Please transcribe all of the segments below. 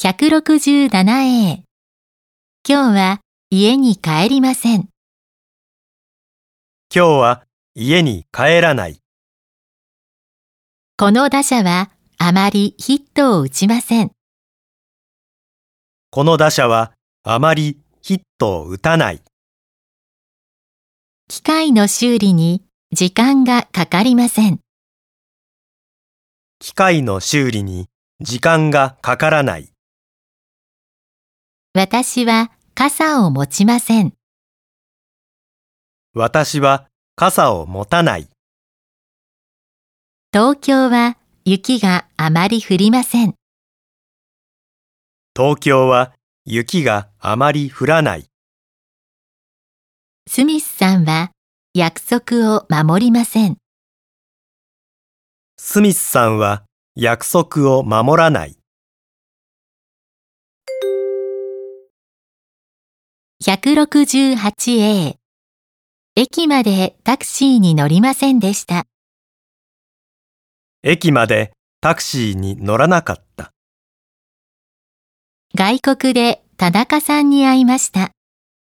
167A。 今日は家に帰りません。 今日は家に帰らない。 この打者はあまりヒットを打ちません。 この打者はあまりヒットを打たない。 機械の修理に時間がかかりません。 機械の修理に時間がかからない。 私は傘を持ちません。 私は傘を持たない。 東京は雪があまり降りません。 東京は雪があまり降らない。 スミスさんは約束を守りません。 スミスさんは約束を守らない。 168A。 駅までタクシーに乗りませんでした。 駅までタクシーに乗らなかった。 外国で田中さんに会いました。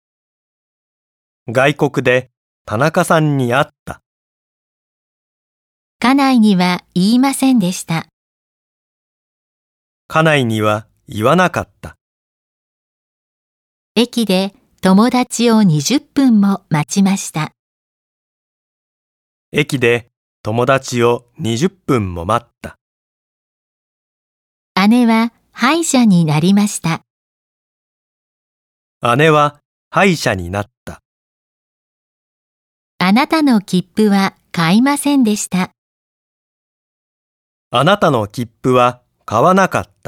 外国で田中さんに会った。 家内には言いませんでした。 家内には言わなかった。 駅で友達を20分も待ちました。 駅で友達を20分も待った。 姉は歯医者になりました。 姉は歯医者になった。 あなたの切符は買いませんでした。 あなたの切符は買わなかった。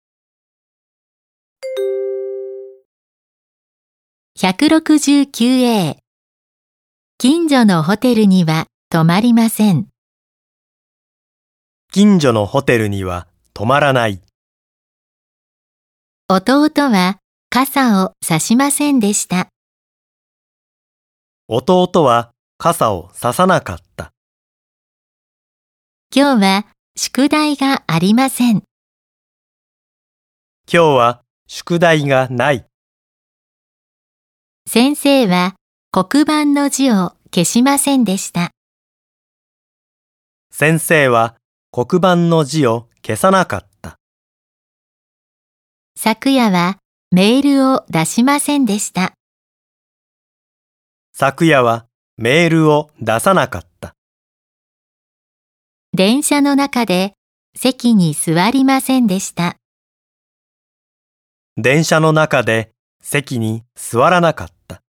169A。 近所のホテルには泊まりません。 近所のホテルには泊まらない。 弟は傘を差しませんでした。 弟は傘を差さなかった。 今日は宿題がありません。 今日は宿題がない。 先生は黒板の字を消しませんでした。 先生は黒板の字を消さなかった。 昨夜はメールを出しませんでした。 昨夜はメールを出さなかった。 電車の中で席に座りませんでした。 電車の中で席に座らなかった。